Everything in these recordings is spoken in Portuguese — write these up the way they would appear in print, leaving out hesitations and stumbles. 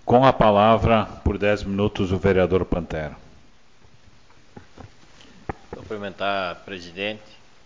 Com a palavra, por 10 minutos, o vereador Pantera. Cumprimentar o presidente,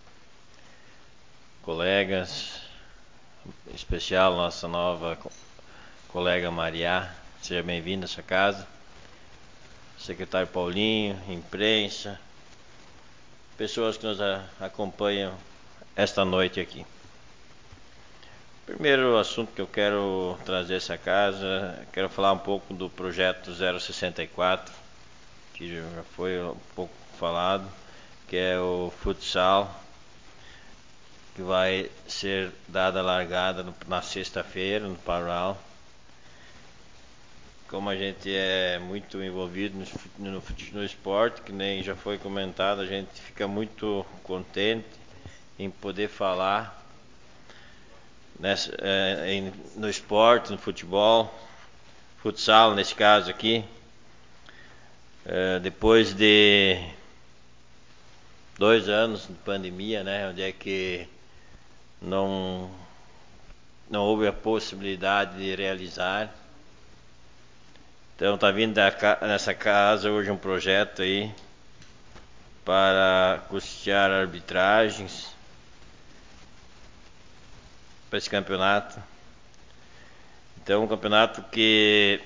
colegas, em especial nossa nova colega Maria, seja bem-vinda a essa casa, secretário Paulinho, imprensa, pessoas que nos acompanham esta noite aqui. Primeiro assunto que eu quero trazer a essa casa, quero falar um pouco do projeto 064, que já foi um pouco falado, que é o futsal, que vai ser dada a largada na sexta-feira, no Parral. Como a gente é muito envolvido no esporte, que nem já foi comentado, a gente fica muito contente em poder falar no esporte, no futebol, futsal nesse caso aqui. Depois de 2 anos de pandemia, né, onde é que não houve a possibilidade de realizar. Então está vindo nessa casa hoje um projeto aí para custear arbitragens para esse campeonato. Então um campeonato que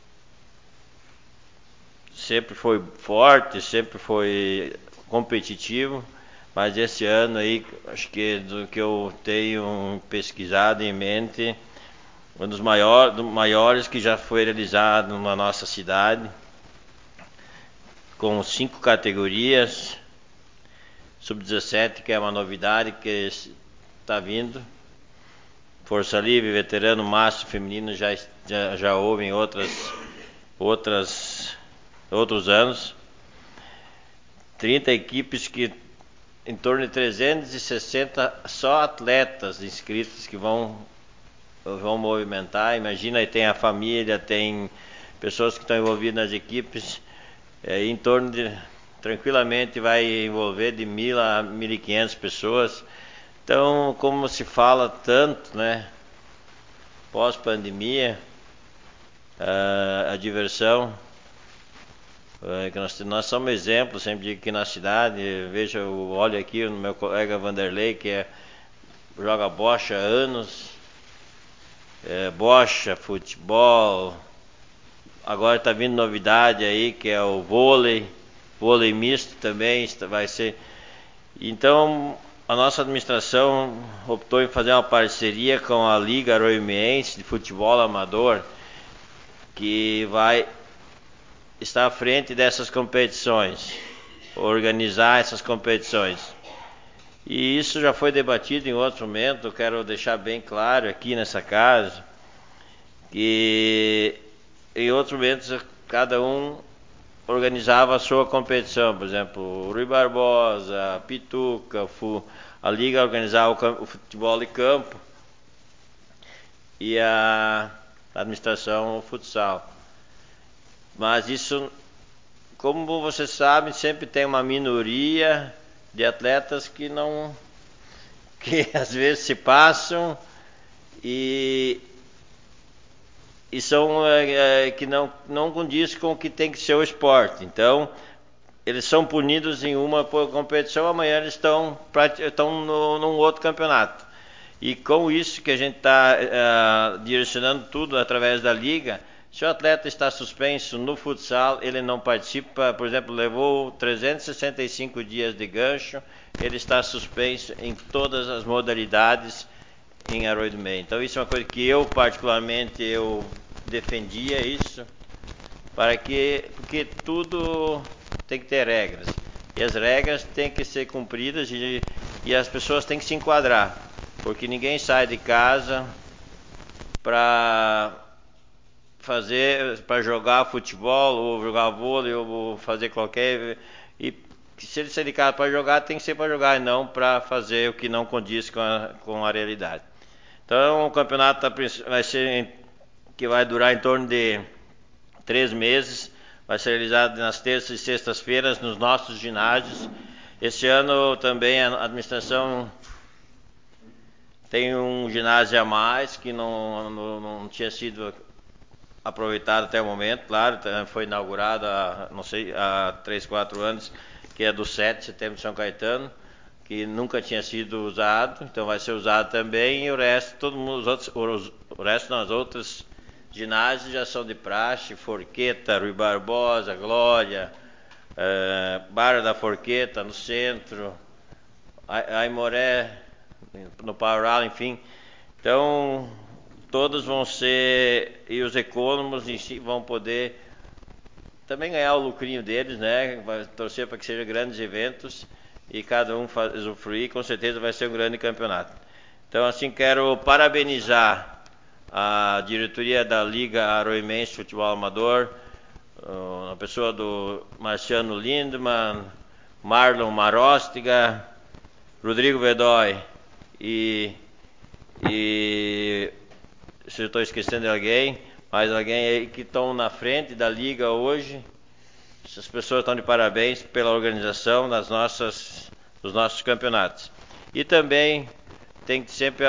sempre foi forte, sempre foi competitivo, mas esse ano aí, acho que do que eu tenho pesquisado em mente, um dos maiores que já foi realizado na nossa cidade, com 5 categorias, sub-17, que é uma novidade que está vindo, força livre, veterano, master, feminino, já houve em outros anos, 30 equipes que em torno de 360 só atletas inscritos que vão movimentar. Imagina, aí tem a família, tem pessoas que estão envolvidas nas equipes, em torno de, tranquilamente vai envolver de 1.000 a 1.500 pessoas. Então, como se fala tanto, né, pós-pandemia, a diversão, que nós somos exemplos, sempre digo aqui na cidade, olho aqui no meu colega Vanderlei, que joga bocha há anos, bocha, futebol, agora está vindo novidade aí, que é o vôlei misto também, vai ser. Então, a nossa administração optou em fazer uma parceria com a Liga Aroimiense de Futebol Amador, que vai estar à frente dessas competições, organizar essas competições. E isso já foi debatido em outro momento. Eu quero deixar bem claro aqui nessa casa que em outros momentos cada um organizava a sua competição. Por exemplo, o Rui Barbosa, a Pituca, a Liga organizava o futebol de campo e a administração o futsal. Mas isso, como vocês sabem, sempre tem uma minoria de atletas que às vezes se passam e são que não condiz com o que tem que ser o esporte. Então, eles são punidos em uma competição, amanhã eles estão num outro campeonato. E com isso que a gente está direcionando tudo através da liga, se o atleta está suspenso no futsal, ele não participa, por exemplo, levou 365 dias de gancho, ele está suspenso em todas as modalidades em Arroio do Meio. Então isso é uma coisa que eu particularmente defendia isso, porque tudo tem que ter regras. E as regras têm que ser cumpridas e as pessoas têm que se enquadrar, porque ninguém sai de casa para jogar futebol ou jogar vôlei ou fazer qualquer. E se ele sair de casa para jogar, tem que ser para jogar e não para fazer o que não condiz com a realidade. Então o campeonato vai durar em torno de 3 meses, vai ser realizado nas terças e sextas-feiras nos nossos ginásios. Este ano também a administração tem um ginásio a mais que não tinha sido aproveitado até o momento, claro, foi inaugurada, não sei, há 3, 4 anos, que é do 7 de setembro de São Caetano, que nunca tinha sido usado, então vai ser usado também, e o resto, as outras ginásios já são de praxe, Forqueta, Rui Barbosa, Glória, Barra da Forqueta no centro, Aimoré no Paural, enfim. Então, todos vão ser, e os econômicos em si vão poder também ganhar o lucrinho deles, né? Vai torcer para que sejam grandes eventos e cada um usufruir, com certeza vai ser um grande campeonato. Então, assim, quero parabenizar a diretoria da Liga Aroimense Futebol Amador, a pessoa do Marciano Lindman, Marlon Maróstiga, Rodrigo Vedói e se eu estou esquecendo de alguém, mas alguém aí que estão na frente da Liga hoje. Essas pessoas estão de parabéns pela organização dos nossos campeonatos. E também tem que sempre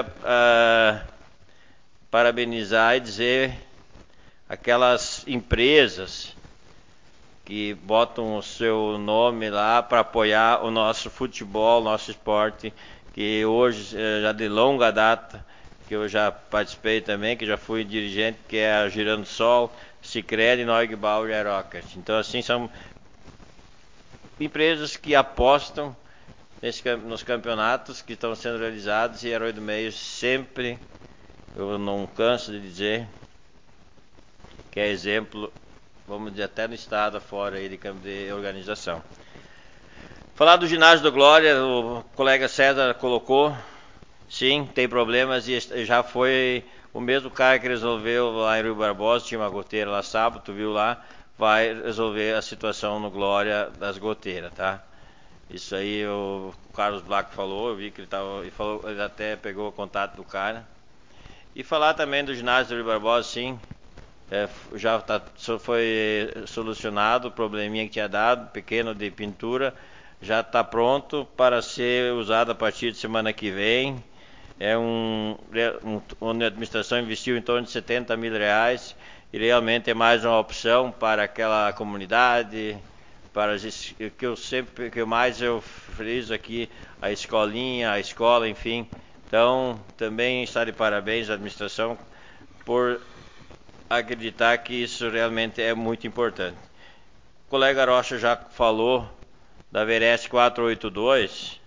parabenizar e dizer aquelas empresas que botam o seu nome lá para apoiar o nosso futebol, nosso esporte, que hoje, já de longa data, que eu já participei também, que já fui dirigente, que é a Girando Sol, Sicredi, Neugbauer e Aerocat. Então, assim, são empresas que apostam nos campeonatos que estão sendo realizados, e Herói do Meio sempre, eu não canso de dizer, que é exemplo, vamos dizer, até no estado afora aí de organização. Falar do ginásio do Glória, o colega César colocou, sim, tem problemas, e já foi o mesmo cara que resolveu lá em Rio Barbosa, tinha uma goteira lá sábado, tu viu lá, vai resolver a situação no Glória das goteiras, tá? Isso aí o Carlos Black falou, eu vi que ele até pegou o contato do cara. E falar também do ginásio do Rio Barbosa, sim, já foi solucionado o probleminha que tinha dado, pequeno de pintura, já está pronto para ser usado a partir de semana que vem. Onde a administração investiu em torno de 70 mil reais, e realmente é mais uma opção para aquela comunidade, para que mais eu friso aqui, a escolinha, a escola, enfim. Então, também está de parabéns à administração por acreditar que isso realmente é muito importante. O colega Rocha já falou da Verest 482,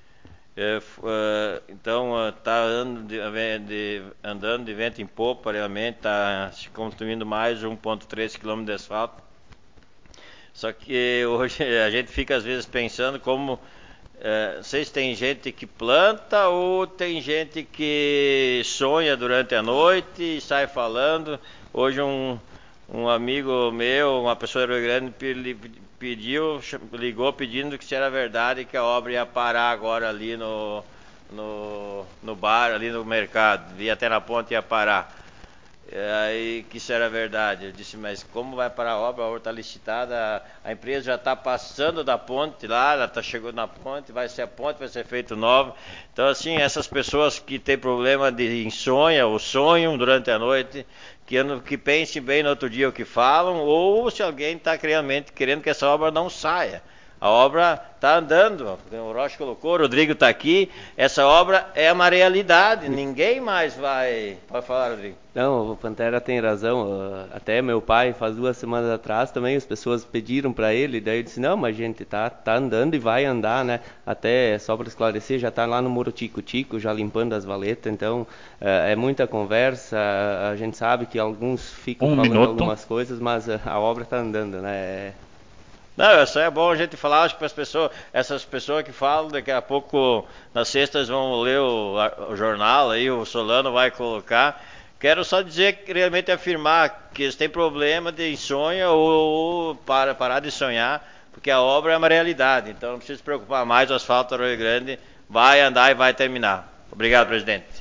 então está andando de vento em popa, realmente está se construindo mais 1,3 km de asfalto. Só que hoje a gente fica às vezes pensando como, não sei se tem gente que planta ou tem gente que sonha durante a noite e sai falando. Hoje um amigo meu, uma pessoa do Rio Grande, ligou pedindo que se era verdade que a obra ia parar agora ali no bar, ali no mercado, ia até na ponte, ia parar. Aí que isso era verdade. Eu disse, mas como vai parar a obra? A obra está licitada, a empresa já está passando da ponte lá, ela está chegando na ponte, vai ser a ponte, vai ser feito nova. Então, assim, essas pessoas que têm problema de insônia ou sonham durante a noite, que pensem bem no outro dia o que falam, ou se alguém está realmente querendo que essa obra não saia. A obra está andando, o Rocha colocou, o Rodrigo está aqui, essa obra é uma realidade, ninguém mais vai... Pode falar, Rodrigo. Não, o Pantera tem razão, até meu pai, faz 2 semanas atrás também, as pessoas pediram para ele, daí ele disse, não, mas gente, tá andando e vai andar, né, até só para esclarecer, já está lá no Muro Tico-Tico, já limpando as valetas, então é muita conversa, a gente sabe que alguns ficam falando algumas coisas, mas a obra está andando, né. Não, isso é bom a gente falar, acho que para as pessoas, essas pessoas que falam, daqui a pouco nas sextas vão ler o jornal, aí o Solano vai colocar. Quero só dizer, realmente afirmar que eles têm problema de insônia ou parar de sonhar, porque a obra é uma realidade, então não precisa se preocupar mais, o asfalto do Rio Grande vai andar e vai terminar. Obrigado, presidente.